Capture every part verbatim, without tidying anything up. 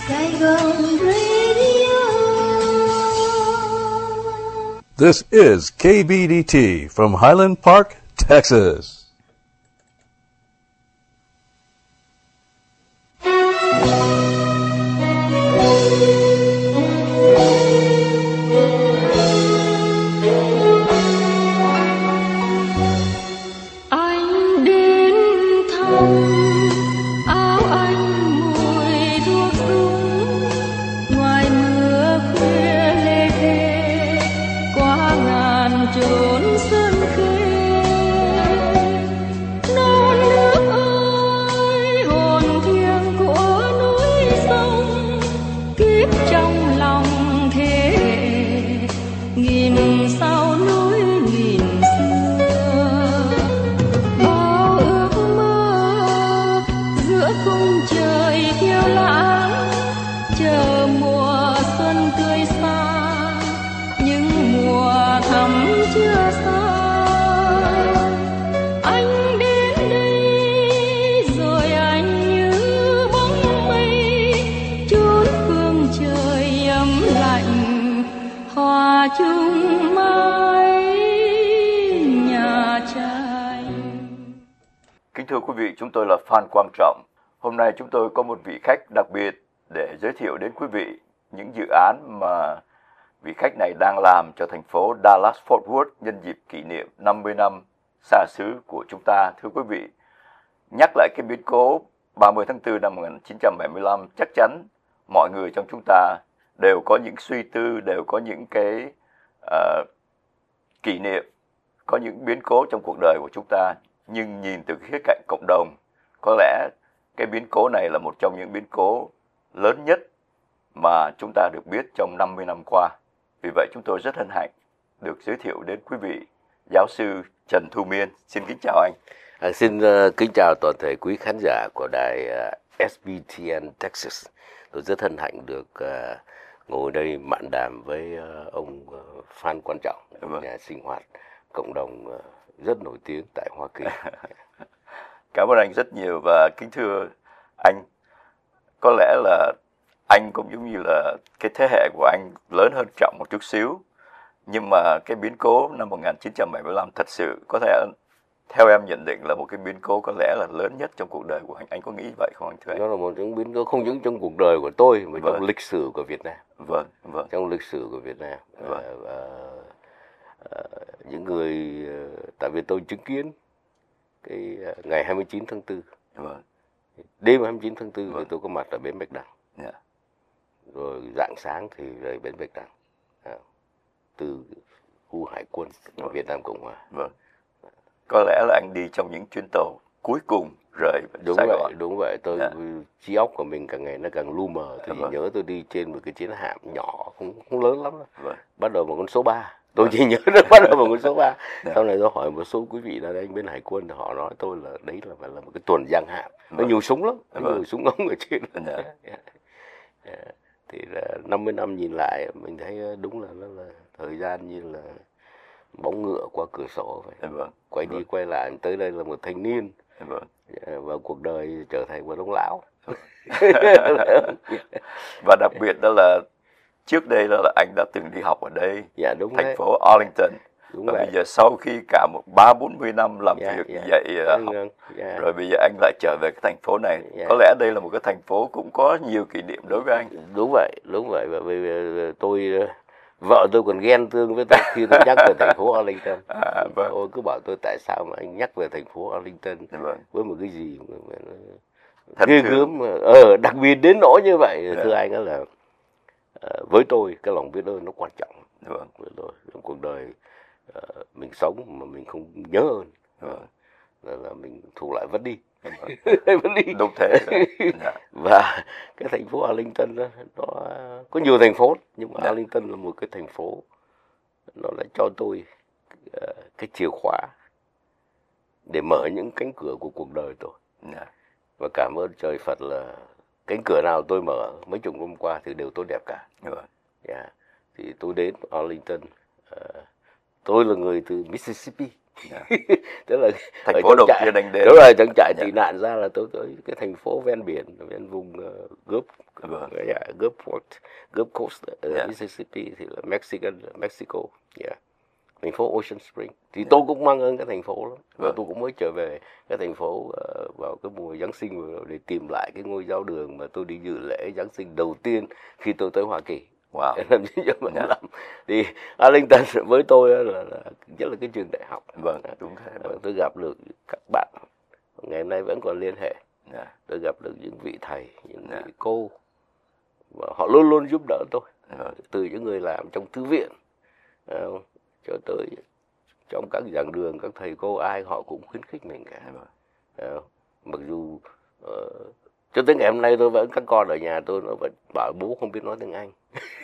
Saigon Radio. This is K B D T from Highland Park, Texas. Kính thưa quý vị, chúng tôi là Phan Quang Trọng. Hôm nay chúng tôi có một vị khách đặc biệt để giới thiệu đến quý vị những dự án mà vị khách này đang làm cho thành phố Dallas-Fort Worth nhân dịp kỷ niệm năm mươi năm xa xứ của chúng ta. Thưa quý vị, nhắc lại cái biến cố ba mươi tháng tư năm một nghìn chín trăm bảy mươi lăm, chắc chắn mọi người trong chúng ta đều có những suy tư, đều có những cái uh, kỷ niệm, có những biến cố trong cuộc đời của chúng ta. Nhưng nhìn từ khía cạnh cộng đồng, có lẽ cái biến cố này là một trong những biến cố lớn nhất mà chúng ta được biết trong năm mươi năm qua. Vì vậy chúng tôi rất hân hạnh được giới thiệu đến quý vị giáo sư Trần Thu Miên. Xin kính chào anh. À, xin uh, kính chào toàn thể quý khán giả của đài uh, ét bê tê en Texas. Tôi rất hân hạnh được uh, ngồi đây mạn đàm với uh, ông uh, Phan Quang Trọng, vâng. nhà sinh hoạt cộng đồng uh, rất nổi tiếng tại Hoa Kỳ. Cảm ơn anh rất nhiều và kính thưa anh, có lẽ là anh cũng giống như là cái thế hệ của anh lớn hơn Trọng một chút xíu, nhưng mà cái biến cố năm một nghìn chín trăm bảy mươi lăm thật sự có thể theo em nhận định là một cái biến cố có lẽ là lớn nhất trong cuộc đời của anh. Anh có nghĩ vậy không anh thưa anh? Nó là một trong biến cố không những trong cuộc đời của tôi mà vâng. trong lịch sử của Việt Nam. Vâng, vâng. Trong lịch sử của Việt Nam. Vâng. À, và uh, những người uh, tại vì tôi chứng kiến cái uh, ngày hai mươi chín tháng tư. Vâng. Đêm hai mươi chín tháng tư vâng. thì tôi có mặt ở bến Bạch Đằng. Yeah. Rồi rạng sáng thì rời bến Bạch Đằng. À, từ khu hải quân vâng. Việt Nam Cộng Hòa. Vâng. Có lẽ là anh đi trong những chuyến tàu cuối cùng rời đúng Sài vậy, Gòn. Đúng vậy, tôi yeah. trí óc của mình càng ngày nó càng lu mờ thì vâng. nhớ tôi đi trên một cái chiến hạm nhỏ, không không lớn lắm đâu. Vâng. Bắt đầu bằng con số ba. Tôi chỉ nhớ nó bắt đầu bằng con số ba. yeah. Sau này tôi hỏi một số quý vị là anh bên hải quân, họ nói tôi là đấy là phải là một cái tuần giang hạm. Nó vâng. nhiều súng lắm, nó vâng. nhiều súng ống ở trên. yeah. yeah. yeah. Thì là năm mươi năm nhìn lại mình thấy đúng là nó là thời gian như là bóng ngựa qua cửa sổ vậy. vâng. Quay đi vâng. quay lại tới đây là một thanh niên. vâng. Và cuộc đời trở thành một ông lão. Và đặc biệt đó là trước đây đó là anh đã từng đi học ở đây, dạ, đúng thành đấy. phố Arlington. Đúng và vậy. bây giờ sau khi cả một ba bốn mươi năm làm dạ, việc dạ. như vậy Vâng, học, dạ. rồi bây giờ anh lại trở về cái thành phố này. dạ. Có lẽ đây là một cái thành phố cũng có nhiều kỷ niệm đối với anh. Đúng vậy, đúng vậy. Và bây giờ tôi vợ tôi còn ghen tương với tôi khi tôi nhắc về thành phố Arlington. À, vâng. Tôi cứ bảo tôi tại sao mà anh nhắc về thành phố Arlington vâng. với một cái gì mà, mà nó Thật ghê gớm, ờ, đặc biệt đến nỗi như vậy. dạ. Thưa anh đó là uh, với tôi cái lòng biết ơn nó quan trọng. Vâng. Với tôi trong cuộc đời uh, mình sống mà mình không nhớ ơn, vâng. là, là mình thu lại vất đi. Vâng. đi. Đúng thế. dạ. Và cái thành phố Arlington đó, nó có nhiều thành phố nhưng mà dạ. Arlington là một cái thành phố nó lại cho tôi uh, cái chìa khóa để mở những cánh cửa của cuộc đời tôi. dạ. Và cảm ơn trời Phật là cánh cửa nào tôi mở mấy chục năm qua thì đều tốt đẹp cả. Vâng. yeah. Thì tôi đến Arlington, uh, tôi là người từ Mississippi. Yeah. Tức là thành phố đầu tiên anh đến. Đúng rồi, trong trại tị yeah. nạn ra là tôi tới cái thành phố ven biển, ven vùng uh, gớp. Vâng. yeah. Gulfport, Gulf Coast ở Yeah. Mississippi thì là Mexican, Mexico, yeah. Thành phố Ocean Spring. Thì yeah. tôi cũng mang ơn cái thành phố lắm. Và Vâng. tôi cũng mới trở về cái thành phố uh, vào cái mùa Giáng sinh vừa rồi để tìm lại cái ngôi giáo đường mà tôi đi dự lễ Giáng sinh đầu tiên khi tôi tới Hoa Kỳ. Wow. Năm một chín bảy lăm. Thì Arlington với tôi là, là rất là cái trường đại học. Vâng, đúng thế. Vâng. Tôi gặp được các bạn ngày hôm nay vẫn còn liên hệ. Yeah. Tôi gặp được những vị thầy, những Yeah. vị cô và họ luôn luôn giúp đỡ tôi. Vâng. Từ những người làm trong thư viện uh, cho tới trong các giảng đường, các thầy cô ai họ cũng khuyến khích mình cả. Vâng. Uh, mặc dù uh, cho tới ngày hôm nay tôi vẫn, các con ở nhà tôi nó vẫn bảo bố không biết nói tiếng Anh.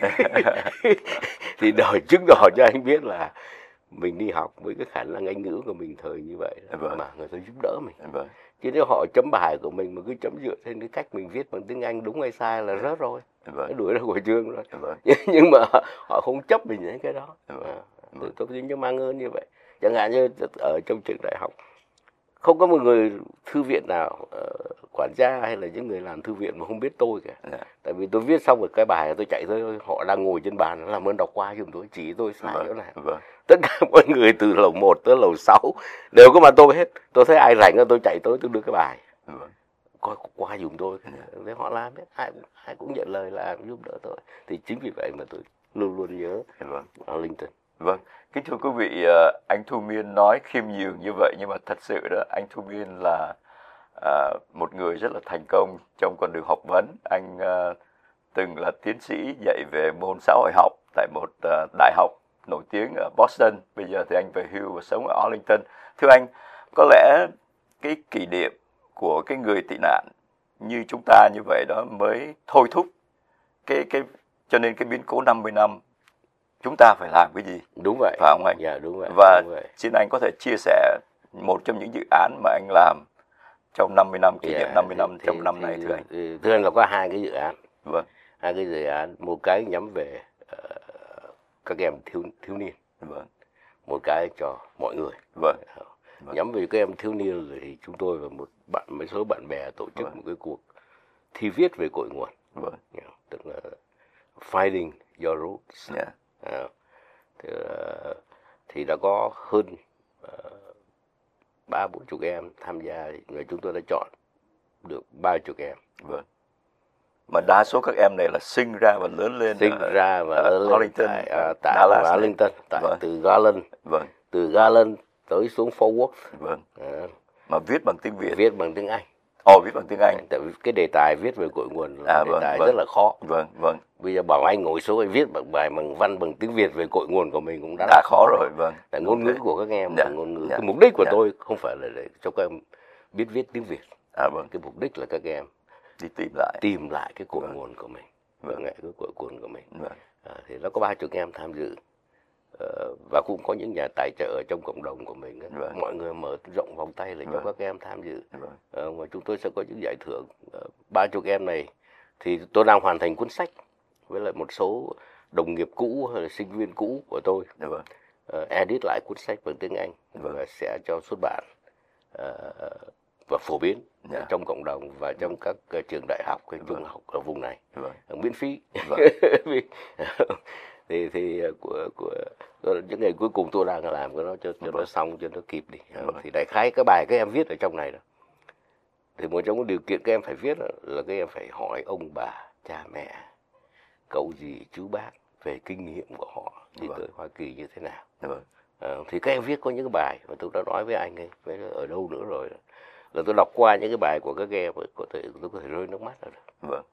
Thì đòi chứng tỏ cho anh biết là mình đi học với cái khả năng Anh ngữ của mình thời như vậy Vâng. mà người ta giúp đỡ mình. Vâng. Chứ nếu họ chấm bài của mình mà cứ chấm dựa trên cái cách mình viết bằng tiếng Anh đúng hay sai là rớt rồi, Vâng. nó đuổi ra khỏi trường rồi. Vâng. Nhưng mà họ không chấp mình những cái đó. Vâng. À, tôi tôi tính cho mang ơn như vậy. Chẳng hạn như ở trong trường đại học không có một người thư viện nào uh, quản gia hay là những người làm thư viện mà không biết tôi cả. Yeah. Tại vì tôi viết xong một cái bài tôi chạy tới họ đang ngồi trên bàn làm ơn đọc qua giùm tôi, chỉ tôi sai Vâng. chỗ nào. Vâng. Tất cả mọi người từ lầu một tới lầu sáu đều có mặt tôi hết. Tôi thấy ai rảnh tôi chạy tới tôi đưa cái bài. Vâng. Coi qua giùm tôi. Thế họ làm hết, ai ai cũng nhận lời làm giúp đỡ tôi. Thì chính vì vậy mà tôi luôn luôn nhớ Vâng. Arlington. Vâng, kính thưa quý vị, ờ, anh Thu Miên nói khiêm nhường như vậy nhưng mà thật sự đó, anh Thu Miên là ờ, một người rất là thành công trong con đường học vấn. Anh ờ, từng là tiến sĩ dạy về môn xã hội học tại một ờ, đại học nổi tiếng ở Boston. Bây giờ thì anh về hưu và sống ở Arlington. Thưa anh, có lẽ cái kỷ niệm của cái người tị nạn như chúng ta như vậy đó mới thôi thúc cái cái cho nên cái biến cố năm mươi năm chúng ta phải làm cái gì? Đúng vậy. Phải không anh? Dạ đúng vậy. Và đúng vậy. xin anh có thể chia sẻ một trong những dự án mà anh làm trong năm mươi năm, kỷ niệm Dạ, năm mươi thì- năm thì- trong năm thì- này thưa anh. thì- Thưa anh là có hai cái dự án. Vâng, Hai cái dự án, một cái nhắm về ờ, các em thiếu thiếu niên, vâng, một cái cho mọi người. vâng, Vâng. Nhắm về các em thiếu niên thì chúng tôi và một bạn mấy số bạn bè tổ chức Vâng. một cái cuộc thi viết về cội nguồn, vâng, tức là Finding Your Roots. yeah, À, thì, ờ, thì đã có hơn ba bốn chục em tham gia và chúng tôi đã chọn được ba chục em vâng. Mà đa số các em này là sinh ra và lớn lên sinh ở, ra và ở lớn lên Arlington, tại, ở à, tại Dallas này. Arlington, tại Vâng. từ Garland, Vâng, từ Garland tới xuống Fort Worth, vâng. à, Mà viết bằng tiếng Việt. viết bằng tiếng Anh. Ồ, viết bằng tiếng Anh. Tại vì cái đề tài viết về cội nguồn là À, đề vâng, tài vâng. rất là khó. Vâng, vâng. Bây giờ bảo anh ngồi xuống anh viết bằng bài bằng văn bằng tiếng Việt về cội nguồn của mình cũng đã, Đã là khó rồi, vâng. Tại Đúng ngôn ngữ thế. của các em Dạ, là ngôn ngữ. dạ, Cái mục đích của dạ. tôi không phải là để cho các em biết viết tiếng Việt. À, vâng. Cái mục đích là các em Đi tìm lại. tìm lại cái cội Vâng. nguồn của mình, Vâng. vâng, cái cội nguồn của mình. Vâng, À, thì nó có ba chục em tham dự. Ờ, và cũng có những nhà tài trợ ở trong cộng đồng của mình. Vâng. Mọi người mở rộng vòng tay để cho Vâng. các em tham dự. vâng, Ờ, và chúng tôi sẽ có những giải thưởng. Ba chục em này thì tôi đang hoàn thành cuốn sách với lại một số đồng nghiệp cũ hay là sinh viên cũ của tôi, dạ vâng, uh, edit lại cuốn sách bằng tiếng Anh Vâng. và sẽ cho xuất bản ờ, và phổ biến Dạ. trong cộng đồng và trong các uh, trường đại học hay trung học ở vùng này, vâng, uh, miễn phí. Vâng. Vì- thì thì uh, của, của của những ngày cuối cùng tôi đang làm cái nó cho, cho nó Vâng. xong cho nó kịp đi. Uh, Vâng. thì đại khái cái bài các em viết ở trong này đó, thì một trong những điều kiện các em phải viết là, là các em phải hỏi ông bà cha mẹ, cậu dì chú bác về kinh nghiệm của họ đi Vâng. tới Hoa Kỳ như thế nào. dạ vâng, Ờ, thì các em viết có những cái bài mà tôi đã nói với anh ấy với ở đâu nữa rồi là tôi đọc qua những cái bài của các em có thể tôi có thể rơi nước mắt rồi. vâng,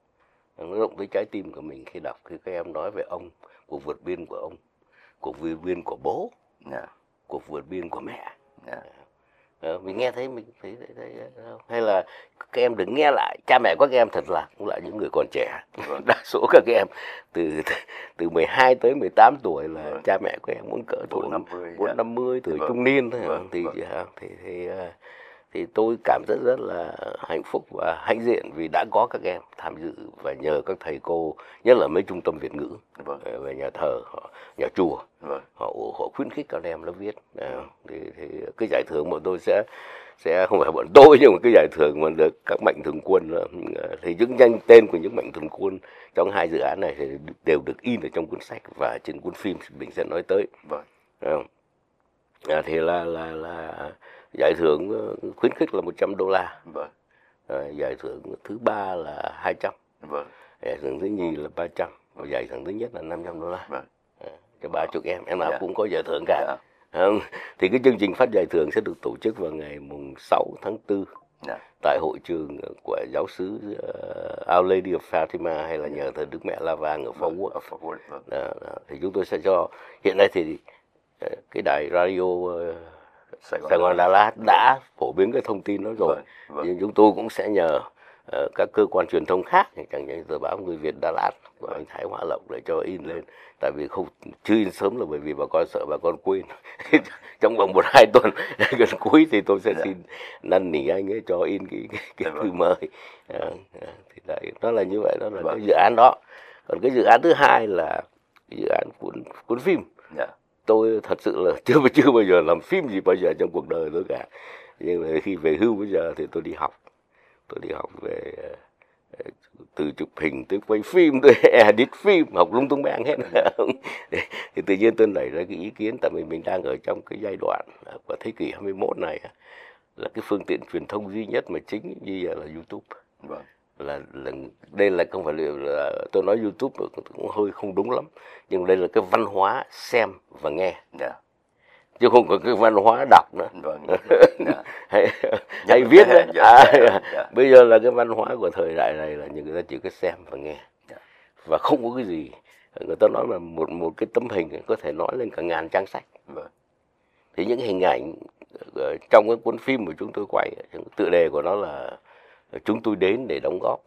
Nó động tới trái tim của mình khi đọc, khi các em nói về ông, cuộc vượt biên của ông, cuộc vượt biên của bố, dạ, cuộc vượt biên của mẹ. dạ, Ờ, mình nghe thấy mình thấy, thấy, thấy, hay là các em đừng nghe lại cha mẹ các em thật là cũng là những người còn trẻ. Vâng. Đa số các em từ từ mười hai tới mười tám tuổi là Vâng. cha mẹ các em muốn cỡ tuổi bốn năm mươi, bốn dạ. năm mươi tuổi Vâng. trung niên thôi. Vâng, thì, vâng. thì thì ờ, thì tôi cảm rất rất là hạnh phúc và hãnh diện vì đã có các em tham dự và nhờ các thầy cô, nhất là mấy trung tâm Việt ngữ, Vâng. ờ, về nhà thờ, họ, nhà chùa, vâng, họ họ khuyến khích các em nó viết. À, thì, thì cái giải thưởng của tôi sẽ sẽ không phải bọn tôi, nhưng mà cái giải thưởng mà được các mạnh thường quân thì những danh tên của những mạnh thường quân trong hai dự án này thì đều được in ở trong cuốn sách và trên cuốn phim mình sẽ nói tới. Vâng. À, thì là là là giải thưởng khuyến khích là một trăm đô la. Vâng. À, giải thưởng thứ ba là hai trăm. Vâng. Giải thưởng thứ nhì là ba trăm và giải thưởng thứ nhất là năm trăm đô la. Vâng. À, cho ba chục em, em nào Yeah. cũng có giải thưởng cả. Yeah. Không? Thì cái chương trình phát giải thưởng sẽ được tổ chức vào ngày mùng sáu tháng tư Yeah. tại hội trường của giáo xứ uh, Our Lady of Fatima hay là nhà thờ Đức Mẹ La Vang ở Fort Worth. Ở Fort Worth. Vâng. Đó, đó. Thì chúng tôi sẽ cho, hiện nay thì uh, cái đài radio uh, Sài Gòn, Sài Gòn Đà Lạt đã phổ biến cái thông tin đó rồi. Vâng. Vâng. Nhưng chúng tôi cũng sẽ nhờ uh, các cơ quan truyền thông khác, chẳng hạn tờ báo Người Việt Đà Lạt của anh Thái Hóa Lộc để cho in lên. Tại vì không chưa in sớm là bởi vì bà con sợ bà con quên. Trong vòng một hai tuần gần cuối thì tôi sẽ Dạ. xin năn nỉ anh ấy cho in cái cái, cái Dạ, thư vâng. mời. À, à, thì đấy, nó là như vậy, đó là Vâng. cái dự án đó. Còn cái dự án thứ hai là cái dự án cuốn cuốn phim. Yeah. Tôi thật sự là chưa chưa bao giờ làm phim gì bao giờ trong cuộc đời tôi cả. Nhưng mà khi về hưu bây giờ thì tôi đi học. Tôi đi học về uh, từ chụp hình tới quay phim tới edit phim, học lung tung beng hết. Thì tự nhiên tôi nảy ra cái ý kiến, tại vì mình đang ở trong cái giai đoạn của thế kỷ hai mươi mốt này là cái phương tiện truyền thông duy nhất mà chính như là YouTube. Vâng. Là, là đây là không phải là, là tôi nói YouTube cũng hơi không đúng lắm, nhưng đây là cái văn hóa xem và nghe. Yeah. Chứ không có cái văn hóa đọc nữa. Vâng. Yeah. hay, hay viết nữa. Dạ. À, Dạ. bây giờ là cái văn hóa của thời đại này là những người ta chỉ có xem và nghe. Dạ. Và không có cái gì, người ta nói là một một cái tấm hình có thể nói lên cả ngàn trang sách. Vâng. Thì những hình ảnh trong cái cuốn phim mà chúng tôi quay, tựa đề của nó là Chúng tôi đến để đóng góp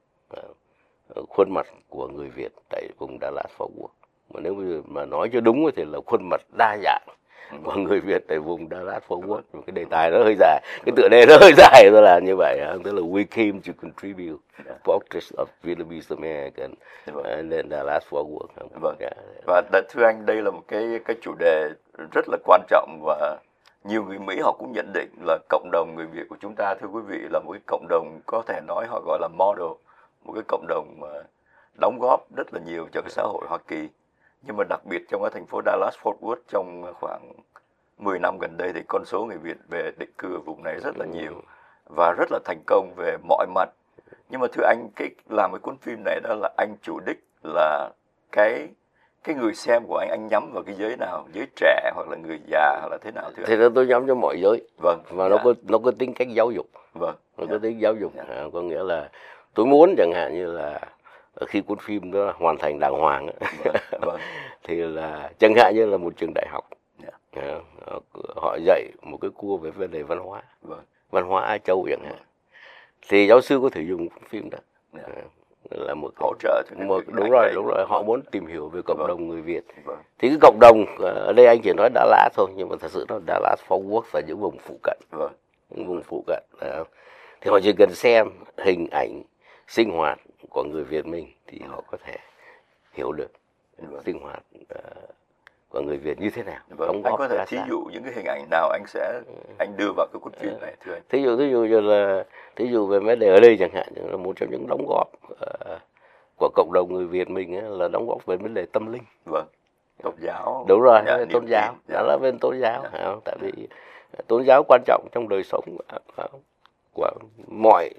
khuôn mặt của người Việt tại vùng Đà Lạt Fort Worth. Mà nếu mà nói cho đúng thì là khuôn mặt đa dạng của người Việt tại vùng Đà Lạt Fort Worth. Cái đề tài nó hơi dài, cái tựa đề nó hơi dài, tôi là như vậy. Tức là We came to contribute portraits of Vietnamese American and then Đà Lạt Fort Worth. Vâng. Và thưa anh, đây là một cái cái chủ đề rất là quan trọng và nhiều người Mỹ họ cũng nhận định là cộng đồng người Việt của chúng ta, thưa quý vị, là một cái cộng đồng có thể nói họ gọi là model, một cái cộng đồng mà đóng góp rất là nhiều cho cái xã hội Hoa Kỳ. Nhưng mà đặc biệt trong cái thành phố Dallas Fort Worth trong khoảng mười năm gần đây thì con số người Việt về định cư ở vùng này rất là nhiều và rất là thành công về mọi mặt. Nhưng mà thưa anh, cái làm cái cuốn phim này đó là anh chủ đích là cái cái người xem của anh anh nhắm vào cái giới nào, giới trẻ hoặc là người già hoặc là thế nào thưa anh? Thì là tôi nhắm cho mọi giới. Vâng. Và Dạ. nó có nó có tính cách giáo dục. Vâng. Nó Dạ. có tính giáo dục. Dạ. À, có nghĩa là tôi muốn chẳng hạn như là khi cuốn phim đó hoàn thành đàng hoàng Vâng. Vâng. thì là chẳng hạn như là một trường đại học. Dạ. À, họ dạy một cái cua về vấn đề văn hóa, Vâng. văn hóa Á Châu chẳng hạn, thì giáo sư có thể dùng cuốn phim đó. Dạ. À, là một Hỗ trợ cho cái một việc đúng anh rồi này. đúng rồi họ Vâng. muốn tìm hiểu về cộng Vâng. đồng người Việt. Vâng. Thì cái cộng đồng ở đây anh chỉ nói Đà Lạt thôi, nhưng mà thật sự nó Đà Lạt Fort Worth và những vùng phụ cận. Vâng. Những vùng phụ cận đó. Thì họ chỉ cần xem hình ảnh sinh hoạt của người Việt mình thì họ có thể hiểu được Vâng. sinh hoạt uh, của người Việt như thế nào. Vâng. Đóng Anh góp có thể ra thí sao. dụ những cái hình ảnh nào anh sẽ anh đưa vào cái cuốn phim này thưa anh? Thí dụ thí dụ như là thí dụ về vấn đề ở đây chẳng hạn, là một trong những đóng góp uh, của cộng đồng người Việt mình ấy, là đóng góp về vấn đề tâm linh. Vâng. Tôn giáo. Đúng rồi, Dạ, về niềm tôn tin. giáo, Dạ. đó là bên tôn giáo. Dạ. Phải không? Tại vì tôn giáo quan trọng trong đời sống của, của mọi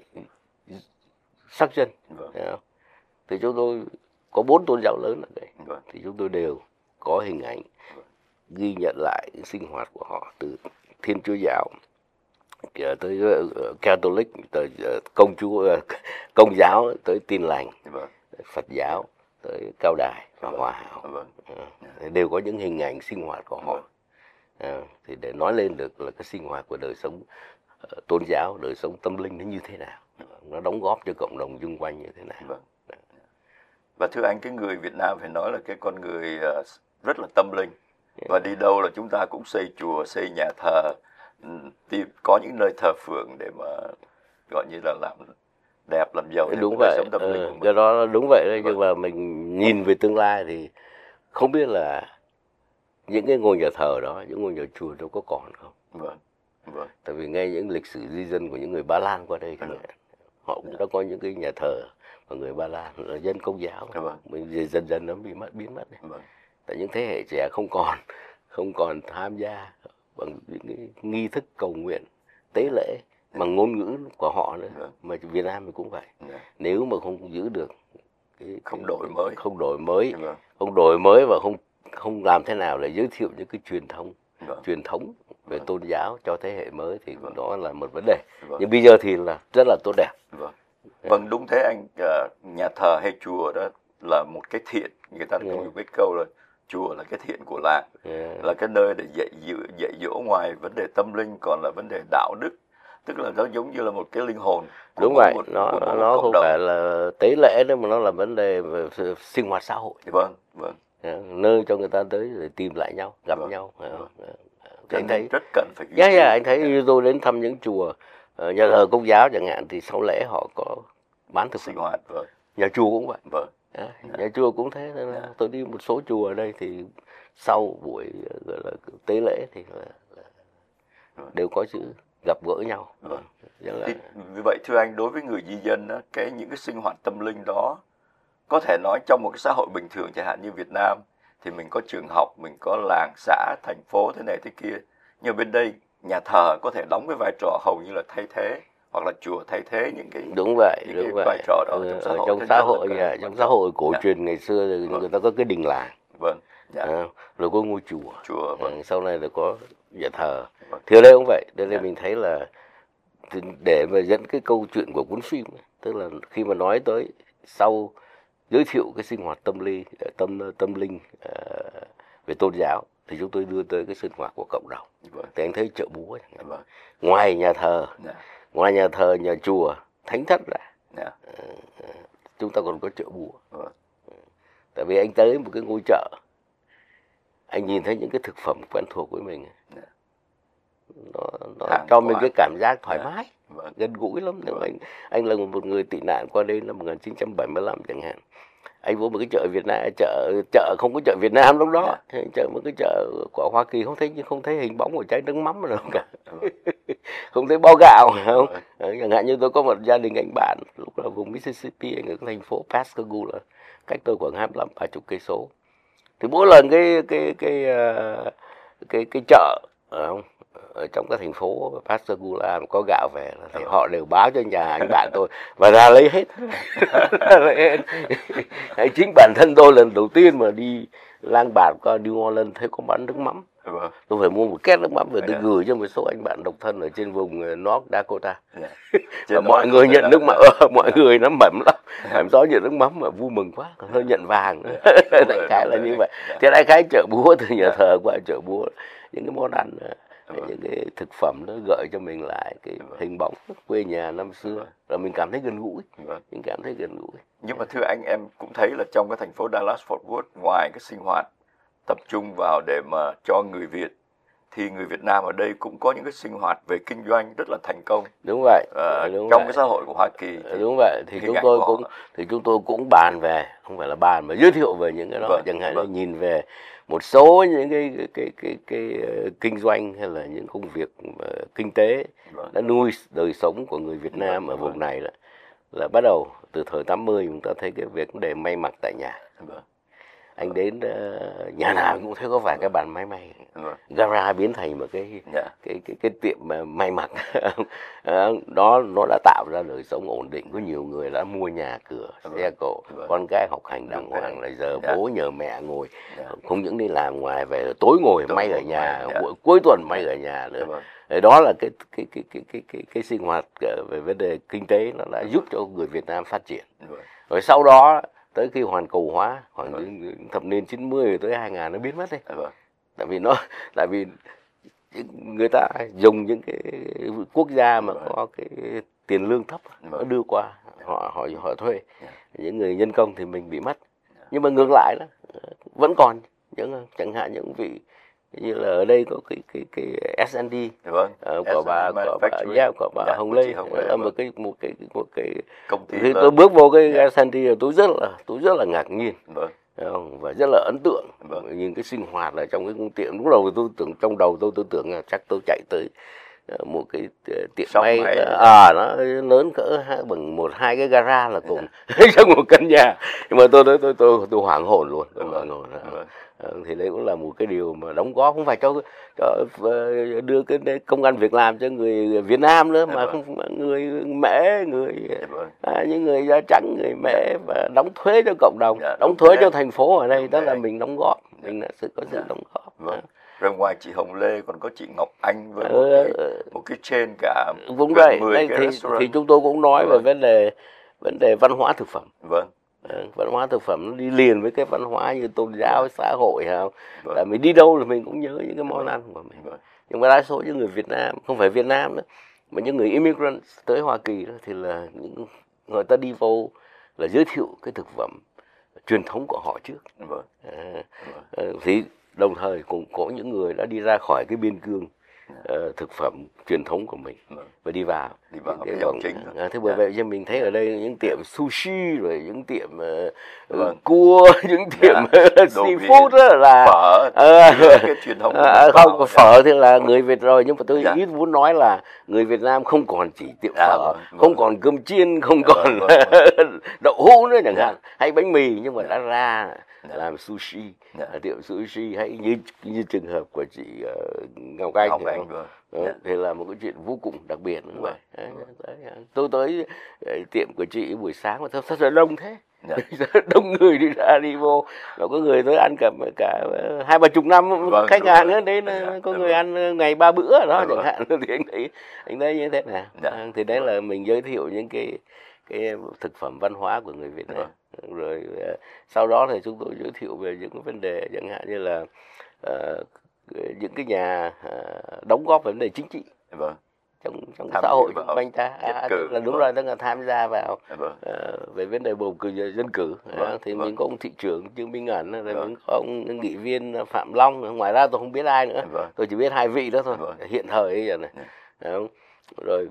sắc dân. Vâng. Phải không? Thì chúng tôi có bốn tôn giáo lớn ở đây, Vâng. thì chúng tôi đều có hình ảnh ghi nhận lại sinh hoạt của họ, từ Thiên Chúa giáo tới uh, Catholic, tới uh, công chúa uh, công giáo, tới Tin lành, Vâng. Phật giáo, tới Cao Đài và Vâng. Hòa Hảo. Vâng. À, đều có những hình ảnh sinh hoạt của họ. Vâng. À, thì để nói lên được là cái sinh hoạt của đời sống uh, tôn giáo, đời sống tâm linh nó như thế nào, nó đóng góp cho cộng đồng xung quanh như thế nào. Vâng. Và thưa anh, cái người Việt Nam phải nói là cái con người uh, rất là tâm linh, và đi đâu là chúng ta cũng xây chùa, xây nhà thờ, tìm có những nơi thờ phượng để mà gọi như là làm đẹp, làm giàu theo Đúng cái đời vậy, sống tâm linh của ừ, mình. cái đó đúng vậy đấy. Vâng. Nhưng mà mình nhìn về tương lai thì không biết là những cái ngôi nhà thờ đó, những ngôi nhà chùa đâu có còn không. Vâng. Vâng. Tại vì nghe những lịch sử di dân của những người Ba Lan qua đây, Vâng. họ cũng đã có những cái nhà thờ của người Ba Lan là dân Công giáo, Vâng. mình dần dần nó bị mất biến mất này. Vâng. Tại những thế hệ trẻ không còn không còn tham gia bằng những cái nghi thức cầu nguyện, tế lễ bằng ngôn ngữ của họ nữa. Vâng. Mà Việt Nam thì cũng vậy. Vâng. Nếu mà không giữ được cái, Không cái, đổi mới. không đổi mới, Vâng. không đổi mới và không không làm thế nào để giới thiệu những cái truyền thống, Vâng. truyền thống về Vâng. tôn giáo cho thế hệ mới thì Vâng. đó là một vấn đề. Vâng. Nhưng bây giờ thì là rất là tốt đẹp. Vâng. Vâng, đúng thế anh. À, nhà thờ hay chùa đó là một cái thiện, người ta có Yeah. một cái câu là chùa là cái thiện của làng, Yeah. là cái nơi để dạy dỗ, dạy dỗ ngoài vấn đề tâm linh còn là vấn đề đạo đức, tức là nó giống như là một cái linh hồn của Đúng một- vậy, một- nó của một nó cộng không đồng. phải là tế lễ đâu mà nó là vấn đề về sự sinh hoạt xã hội. Vâng, vâng. Yeah, nơi cho người ta tới để tìm lại nhau, gặp Vâng. nhau. Yeah. Vâng. Yeah. Thì Cho anh nên thấy, rất cần phải duy yeah, trì. yeah, anh thấy như tôi đến thăm những chùa, ờ, nhà thờ Công giáo chẳng hạn thì sau lễ họ có bán thực sinh phẩm. hoạt. Vâng, Nhà chùa cũng vậy. vâng. Yeah, nhà chùa cũng thế. Nên là Yeah. tôi đi một số chùa ở đây thì sau buổi ờ, gọi là tế lễ thì là, là Vâng. đều có sự gặp gỡ nhau. Vâng. Rất là, Thì, vì vậy thưa anh, đối với người di dân đó, cái những cái sinh hoạt tâm linh đó có thể nói trong một cái xã hội bình thường chẳng hạn như Việt Nam thì mình có trường học, mình có làng xã, thành phố thế này thế kia, nhưng bên đây nhà thờ có thể đóng cái vai trò hầu như là thay thế, hoặc là chùa thay thế những cái đúng vậy, những đúng cái vậy. vai trò đó Ừ, trong xã ở hội. trong Thế xã rất là hội, cần yeah, quan trong trọng. xã hội cổ Dạ. truyền ngày xưa thì Vâng. người ta có cái đình làng, Vâng, dạ. à, rồi có ngôi chùa, Chùa. Vâng. à, sau này là có nhà thờ. Vâng. Thì ở đây cũng vậy, đây Dạ. mình thấy là thì để mà dẫn cái câu chuyện của cuốn phim ấy, tức là khi mà nói tới sau giới thiệu cái sinh hoạt tâm lý, tâm tâm linh ờ, về tôn giáo thì chúng tôi đưa tới cái sinh hoạt của cộng đồng. Vâng. Thì anh thấy chợ búa chẳng hạn. Vâng. Ngoài nhà thờ, Dạ. ngoài nhà thờ, nhà chùa, thánh thất ra, Dạ. chúng ta còn có chợ búa. Vâng. Tại vì anh tới một cái ngôi chợ, anh nhìn thấy những cái thực phẩm quen thuộc với mình, Dạ. nó, nó Hàng cho mình quán. cái cảm giác thoải Dạ. mái, Vâng. gần gũi lắm. Nếu Vâng. anh anh là một người tị nạn qua đây năm một nghìn chín trăm bảy mươi lăm chẳng hạn, anh vô một cái chợ Việt Nam, chợ chợ không có chợ Việt Nam lúc đó, Dạ. thì chợ một cái chợ của Hoa Kỳ không thấy không thấy hình bóng của trái nước mắm đâu cả, Vâng. không thấy bao gạo không. Vâng. Ờ, chẳng hạn như tôi có một gia đình anh bạn lúc là vùng Mississippi, anh ở cái thành phố Pascagoula, cách tôi khoảng hai mươi lăm ba chục cây số. Thì mỗi lần cái cái cái ờ, cái cái chợ ờ, ở trong cái thành phố Pascagoula mà có gạo về là thì họ đều báo cho nhà anh bạn tôi và ra lấy hết. Lấy hết. Chính bản thân tôi lần đầu tiên mà đi lang bạt qua New Orleans thấy có bán nước mắm, Vâng. tôi phải mua một két nước mắm về tôi Dạ. gửi cho một số anh bạn độc thân ở trên vùng ờ, North Dakota. Dạ. Và Trên mọi đó người thì nhận là- nước mắm, ờ, mọi người nó mẩm lắm, mẩm gió nhận nước mắm mà vui mừng quá, còn hơn nhận vàng nữa. Đúng Đại rồi, khái đúng là rồi. như vậy. Dạ. Thế đại khái chợ búa từ nhà Dạ. thờ qua chợ búa, những cái món ăn, ờ, Vâng. những cái thực phẩm nó gợi cho mình lại cái Vâng. hình bóng quê nhà năm xưa, Vâng. rồi mình cảm thấy gần gũi, Vâng. mình cảm thấy gần gũi. Nhưng mà thưa anh, em cũng thấy là trong cái thành phố Dallas Fort Worth, ngoài cái sinh hoạt tập trung vào để mà cho người Việt, thì người Việt Nam ở đây cũng có những cái sinh hoạt về kinh doanh rất là thành công. Đúng vậy. Ờ, đúng trong vậy. cái xã hội của Hoa Kỳ thì Đúng vậy, thì hình chúng ảnh tôi của cũng họ- thì chúng tôi cũng bàn về, không phải là bàn mà giới thiệu về những cái đó, Vâng, chẳng hạn vâng. như nhìn về một số những cái cái cái cái, cái, ờ, kinh doanh hay là những công việc ờ, kinh tế Vâng. đã nuôi đời sống của người Việt Nam Vâng, ở vùng vâng. này đó, là bắt đầu từ thời tám mươi chúng ta thấy cái việc để may mặc tại nhà. Vâng. Anh đến ờ, nhà nào cũng thấy có vài cái bàn máy may, Vâng. gara biến thành một cái Dạ. cái cái cái tiệm mà may mặc. Ờ, đó nó đã tạo ra đời sống ổn định, có nhiều người đã mua nhà cửa, Vâng. xe cộ, Vâng. con cái học hành đàng Đúng rồi. hoàng, lại giờ Dạ. bố nhờ mẹ ngồi, Dạ. không những đi làm ngoài về là tối ngồi Tối may ở ngồi nhà, may, dạ. buổi cuối tuần may ở nhà nữa. Vâng. Đấy, đó là cái cái cái cái cái cái, cái sinh hoạt ờ, về vấn đề kinh tế nó đã giúp cho người Việt Nam phát triển. Vâng. Rồi sau đó tới khi hoàn cầu hóa khoảng Vâng. những thập niên chín mươi tới hai nghìn nó biến mất đấy. Vâng. Tại vì nó tại vì người ta dùng những cái quốc gia mà Vâng. có cái tiền lương thấp nó Vâng. đưa qua, họ họ họ thuê Dạ. những người nhân công thì mình bị mất. Nhưng mà ngược lại đó vẫn còn những chẳng hạn những vị như là ở đây có cái cái cái ét en đê Vâng. ờ, của bà của bà Manufacturing. yeah, của bà Dạ, Hồng của Lê chị Hồng là Lê, một vâng. cái một cái một cái Công ty khi lớn. tôi bước vô cái Dạ. ét en đê tôi rất là tôi rất là ngạc nhiên. Vâng. Thấy không? Và rất là ấn tượng. Vâng. Nhìn cái sinh hoạt ở trong cái cung tiệm, lúc đầu tôi tưởng trong đầu tôi tôi tưởng là chắc tôi chạy tới một cái tiệm Shop may may. à nó lớn cỡ hai, bằng một hai cái gara là cùng trong một căn nhà, nhưng mà tôi tôi tôi tôi, tôi hoảng hồn luôn, tôi hoảng hồn. Thì đấy cũng là một cái điều mà đóng góp không phải cho cho đưa cái công ăn việc làm cho người Việt Nam nữa, mà không người Mễ, người à, những người da trắng, người Mễ, và đóng thuế cho cộng đồng, dạ, đóng thuế thế. cho thành phố ở đây, Đúng đó thế. là mình đóng góp, mình là sự có sự Dạ. đóng góp. Vâng. Rồi ngoài chị Hồng Lê còn có chị Ngọc Anh với một Ừ, cái một cái chain cả đúng gần vậy. mười Đây cái thì, restaurant. thì chúng tôi cũng nói Vâng. về vấn đề vấn đề văn hóa thực phẩm. Vâng. Ừ, văn hóa thực phẩm nó đi liền với cái văn hóa như tôn giáo, xã hội, không? Vâng. Là mình đi đâu là mình cũng nhớ những cái món Vâng. ăn của mình. Vâng. Nhưng mà đa số những người Việt Nam, không phải Việt Nam nữa, mà những người immigrant tới Hoa Kỳ đó, thì là những người ta đi vô là giới thiệu cái thực phẩm truyền thống của họ trước. Vâng. À, Vâng. thì đồng thời cũng có những người đã đi ra khỏi cái biên cương uh, thực phẩm truyền thống của mình, Vâng. và đi vào Đi vào cái cái dòng vòng- chính. à, thế bởi Dạ. vậy cho mình thấy ở đây những tiệm sushi, rồi những tiệm uh, Vâng. cua, những tiệm Dạ. Đồ seafood Việt, đó là phở, Ờ, cái truyền thống của à, mình không vào. phở thì là người Việt rồi, nhưng mà tôi Dạ. ít muốn nói là người Việt Nam không còn chỉ tiệm À, phở, vâng, vâng. không còn cơm chiên, không Dạ, còn vâng, vâng. đậu hũ nữa chẳng Dạ. hạn, hay bánh mì, nhưng mà Dạ. đã ra Dạ. làm sushi, Dạ. à, tiệm sushi, hay như như trường hợp của chị uh, Ngọc Anh, Ngọc hiểu Anh, không? vâng. Đó, Dạ. thì là một cái chuyện vô cùng đặc biệt như vậy. Vâng. Đấy, đấy, tôi tới ờ, tiệm của chị buổi sáng mà sao sao lại đông thế? Dạ. Đông người đi ra đi vô, và có người tới ăn cả cả hai ba chục năm, Vâng, khách đúng hàng rồi. ấy, đấy là Dạ, có dạ, người vâng. ăn ngày ba bữa đó Dạ, chẳng vâng. hạn, thì anh thấy anh thấy như thế nào. Dạ. À, thì đấy là mình giới thiệu những cái cái thực phẩm văn hóa của người Việt Nam. Vâng. Rồi ờ, sau đó thì chúng tôi giới thiệu về những cái vấn đề chẳng hạn như là ờ, những cái nhà ờ, đóng góp về vấn đề chính trị Vâng. trong trong Tham xã dự hội vào xung quanh ta, nhất à, cử. tức là đúng Vâng. rồi, tức là tham gia vào Vâng. ờ, về vấn đề bầu cử dân cử. Vâng, À, thì vâng. mình có ông thị trưởng Trương Minh Ẩn, rồi Vâng. mình có ông nghị viên Phạm Long, ngoài ra tôi không biết ai nữa. Vâng. Tôi chỉ biết hai vị đó thôi, Vâng. hiện thời ấy giờ này. Dạ. Đấy không? Rồi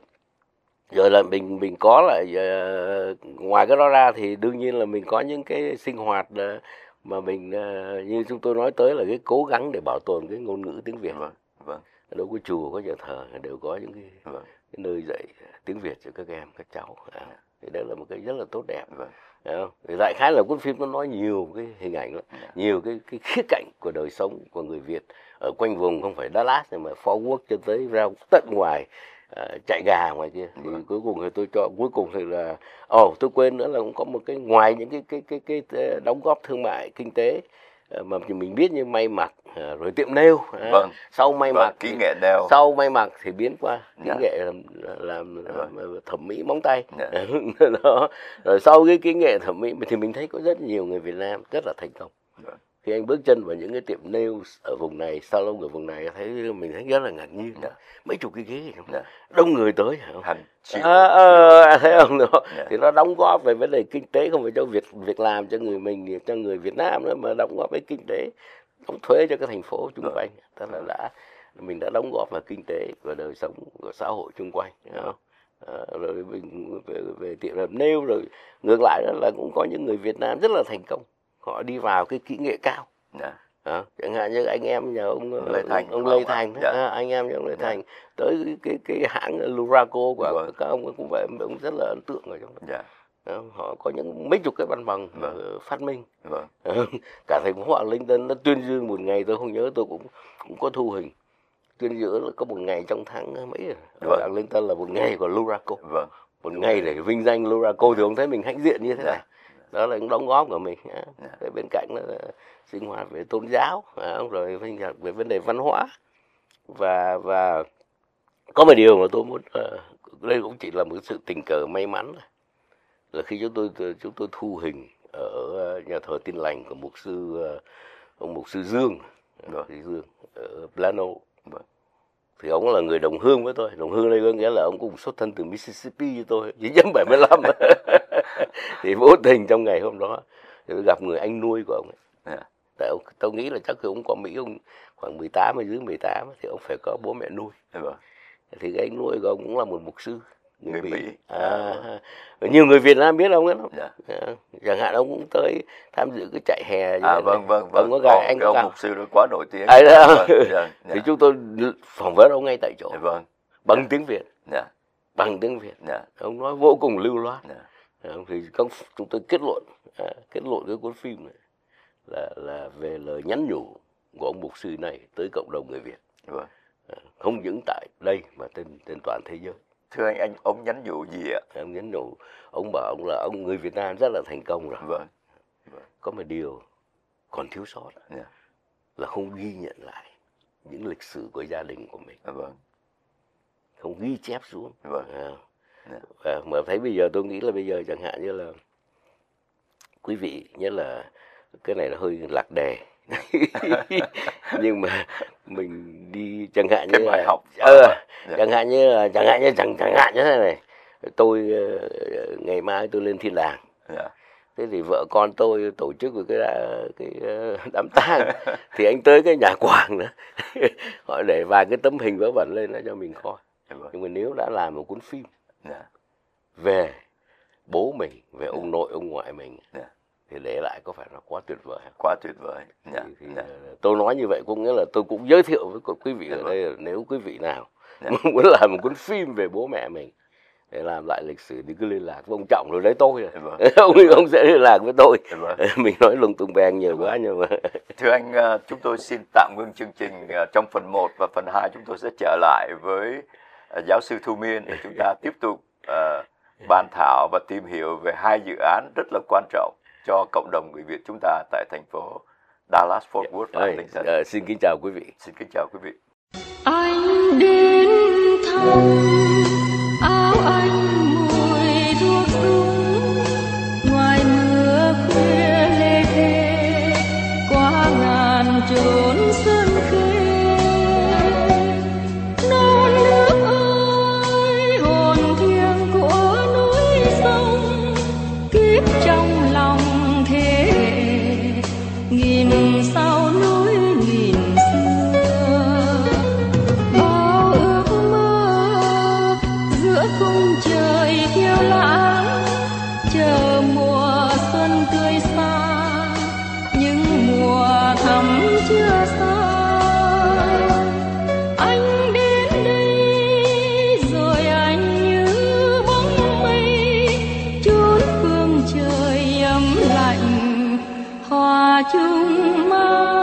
rồi là mình mình có lại ờ, ngoài cái đó ra thì đương nhiên là mình có những cái sinh hoạt ờ, mà mình ờ, như chúng tôi nói tới là cái cố gắng để bảo tồn cái ngôn ngữ tiếng Việt. Vâng. Vâng. Đâu có chùa, có nhà thờ đều có những cái, Vâng. cái nơi dạy tiếng Việt cho các em, các cháu. À, thì đấy là một cái rất là tốt đẹp. Vâng. Đấy không? Thì đại khái là cuốn phim nó nói nhiều cái hình ảnh lắm, Dạ. nhiều cái cái khía cạnh của đời sống của người Việt ở quanh vùng, không phải Dallas mà Fort Worth cho tới ra tận ngoài à, chạy gà ngoài kia. Thì Vâng. cuối cùng thì tôi cho cuối cùng thì là ồ oh, tôi quên nữa là cũng có một cái ngoài những cái cái cái cái, cái đóng góp thương mại kinh tế à, mà mình biết như may mặc à, rồi tiệm nail. À, Vâng. sau may Vâng. mặc Kỹ nghệ nail. sau may mặc thì biến qua kỹ Dạ. nghệ làm, làm, Vâng. làm thẩm mỹ móng tay. Dạ. Đó. Rồi sau cái kỹ nghệ thẩm mỹ thì mình thấy có rất nhiều người Việt Nam rất là thành công. Vâng. Khi anh bước chân vào những cái tiệm nails ở vùng này, salon ở vùng này, thấy mình thấy rất là ngạc nhiên. Dạ. Mấy chục cái ghế Dạ. đông người tới hả? Hàng triệu. À, à, thấy không? Đó. Dạ. Thì nó đóng góp về vấn đề kinh tế, không phải cho việc việc làm cho người mình, cho người Việt Nam nữa, mà đóng góp với kinh tế, đóng thuế cho cái thành phố chung Vâng. quanh. Tức là đã mình đã đóng góp vào kinh tế và đời sống của xã hội chung quanh. Đúng không? À, rồi mình về, về tiệm làm nail, rồi ngược lại đó là cũng có những người Việt Nam rất là thành công, họ đi vào cái kỹ nghệ cao. Dạ. À, chẳng hạn như anh em nhà ông Lê Thành. ông Lê Thành, Dạ. à, anh em nhà ông Lê Dạ. Thành tới cái cái, cái hãng Luraco của Vâng. các ông cũng vậy, cũng rất là ấn tượng ở trong đó. Dạ. Đó, họ có những mấy chục cái văn bằng Vâng. phát minh. Vâng. Cả thành phố Arlington nó tuyên dương một ngày, tôi không nhớ, tôi cũng cũng có thu hình tuyên dương là có một ngày trong tháng mấy rồi. Ở Vâng. Arlington là một ngày của Luraco, Vâng. một ngày để vinh danh Luraco, thì ông thấy mình hãnh diện như thế Dạ. này. Đó là những đóng góp của mình. Á. Dạ. Rồi bên cạnh đó là sinh hoạt về tôn giáo, à, rồi sinh hoạt về vấn đề văn hóa, và và có một điều mà tôi muốn uh, đây cũng chỉ là một sự tình cờ may mắn là khi chúng tôi chúng tôi thu hình ở nhà thờ Tin Lành của mục sư ông mục sư Dương, Vâng. Dương ở Plano. Vâng. Thì ông là người đồng hương với tôi. Đồng hương đây có nghĩa là ông cũng xuất thân từ Mississippi như tôi, chín trăm bảy mươi lăm. Thì vô tình trong ngày hôm đó thì tôi gặp người anh nuôi của ông ấy. Dạ. Tại ông, tôi nghĩ là chắc khi ông qua Mỹ ông khoảng mười tám hay dưới mười tám thì ông phải có bố mẹ nuôi. Vâng. Thì cái anh nuôi của ông cũng là một mục sư người, Người Mỹ. Mỹ. À, nhiều người Việt Nam biết ông ấy lắm. Dạ. À, chẳng hạn ông cũng tới tham dự cái chạy hè. À, vâng, vâng, vâng. Ông có gặp, anh cái có ông gặp. mục sư đó quá nổi tiếng. À, đó. Vâng. Dạ. Thì chúng tôi phỏng vấn ông ngay tại chỗ. Vâng. bằng tiếng Việt, Dạ. bằng tiếng Việt. Dạ. Ông nói vô cùng lưu loát. Dạ. Thì các chúng tôi kết luận à, kết luận cái cuốn phim này là là về lời nhắn nhủ của ông mục sư này tới cộng đồng người Việt. Vâng. À, không những tại đây mà trên trên toàn thế giới. Thưa anh, anh ông nhắn nhủ gì ạ? Ông nhắn nhủ, ông bảo ông là ông người Việt Nam rất là thành công rồi. Vâng. Vâng. Có một điều còn thiếu sót Dạ. là không ghi nhận lại những lịch sử của gia đình của mình. Vâng. Không ghi chép xuống. Vâng. À. Dạ. À, mà thấy bây giờ tôi nghĩ là bây giờ chẳng hạn như là quý vị nhất là cái này là hơi lạc đề nhưng mà mình đi chẳng hạn như cái bài là, học ờ, dạ. chẳng hạn như là chẳng hạn như chẳng chẳng hạn như thế này, tôi ngày mai tôi lên thiên đàng. Dạ. Thế thì vợ con tôi tổ chức một cái cái đám tang thì anh tới cái nhà quàng nữa họ để vài cái tấm hình vớ vẩn lên đó cho mình coi. Dạ. Vâng. Nhưng mà nếu đã làm một cuốn phim Dạ. về bố mình, về ông nội ông ngoại mình, Dạ. thì để lại có phải là quá tuyệt vời không? Quá tuyệt vời. Dạ. Thì, thì Dạ. tôi nói như vậy cũng nghĩa là tôi cũng giới thiệu với quý vị Dạ. ở đây là nếu quý vị nào Dạ. muốn làm một cuốn phim về bố mẹ mình để làm lại lịch sử thì cứ liên lạc với ông Trọng rồi lấy tôi. Dạ. Vâng. ông ông sẽ liên lạc với tôi. Dạ. Vâng. Mình nói lung tung beng nhiều quá nhưng mà Thưa anh, chúng tôi xin tạm ngưng chương trình trong phần một và phần hai chúng tôi sẽ trở lại với giáo sư Thu Miên để chúng ta tiếp tục uh, bàn thảo và tìm hiểu về hai dự án rất là quan trọng cho cộng đồng người Việt chúng ta tại thành phố Dallas Fort Worth và Ơi, Arlington. uh, xin kính chào quý vị. Xin kính chào quý vị. Anh đến thăm áo anh mùi thuốc súng, ngoài mưa khuya lê thê qua ngàn chốn sơn khê. Non nước ơi, hồn thiêng của núi sông, kiếp trong lòng thế hệ nghìn sao núi nghìn xưa. Bao ước mơ giữa khung trời phiêu lãng, chờ mùa xuân tươi xa, nhưng mùa thắm chưa xa. Anh đến đây rồi anh như bóng mây, chốn phương trời ấm lạnh hòa chung mơ.